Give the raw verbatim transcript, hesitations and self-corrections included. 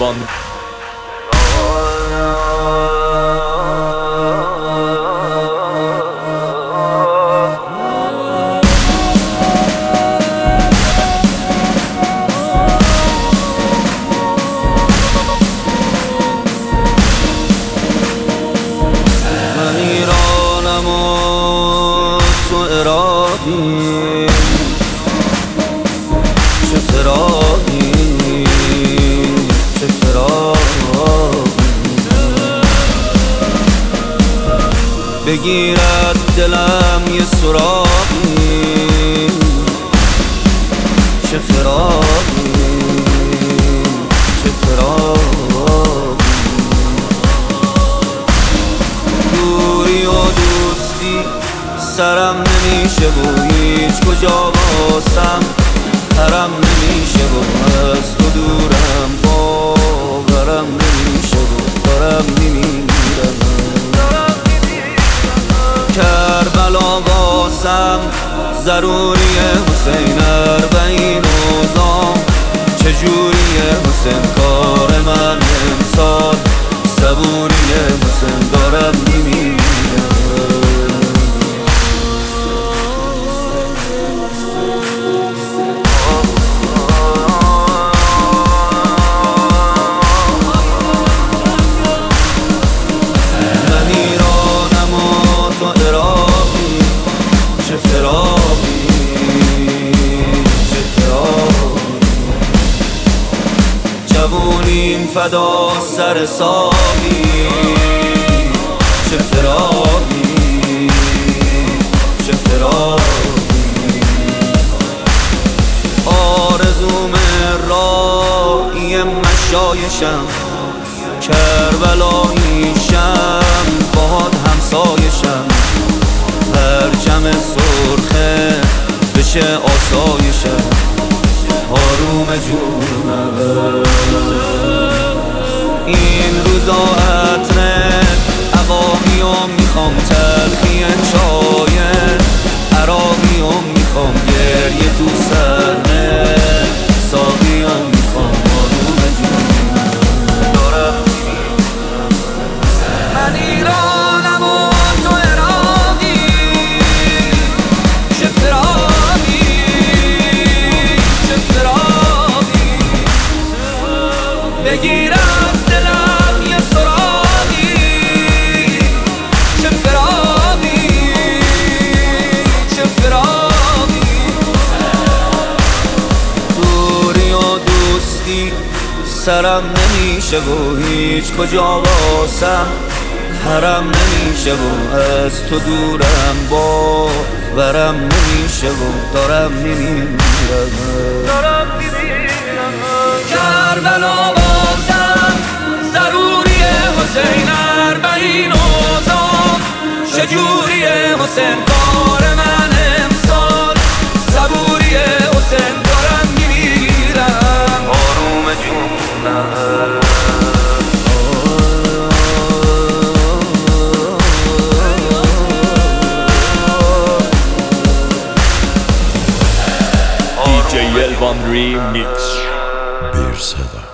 الوان. من ایرانم و تو عراقی، چه فراقی چه فراقی. بگیر از دلم یه سراغی، چه فراقی چه فراقی. دوری و دوستی سرم نمیشه و هیچ کجا واسم حرم نمیشه و از تو دورم باورم نمیشه و دارم میمیرم. کربلا واسم ضروریه حسین، اربعین اوزام چجوریه حسین، کار من امسال صبوریه حسین، دارم میمیرم. جوونیم فدا سر ساقی، چه فراقی چه فراقی. آرزوم راهی مشایشم، کربلاییشم باد همسایشم. پرچم سرخه بشه آسایشم، آروم جونم. این روزا عطر عقاقیام میخوام، تلخی چای عراقیام میخوام، گریه تو سرنه ساقیام میخوام، آروم جونم. دارم من ایرانم و تو عراقی، چه فراقی چه فراقی. بگیر از دلم یه سراغی، چه فراقی چه فراقی. دوری و دوستی سرم نمیشه و هیچ کجا واسم حرم نمیشه و از تو دورم باورم نمیشه و دارم میمیرم. کربلا واسم ضروریه حسین، اربعین اوزام چجوریه حسین، کار من امسال صبوریه حسین، دارم میمیرم. آروم جونم. دی جی الوان ریمیکس. Bir Seda.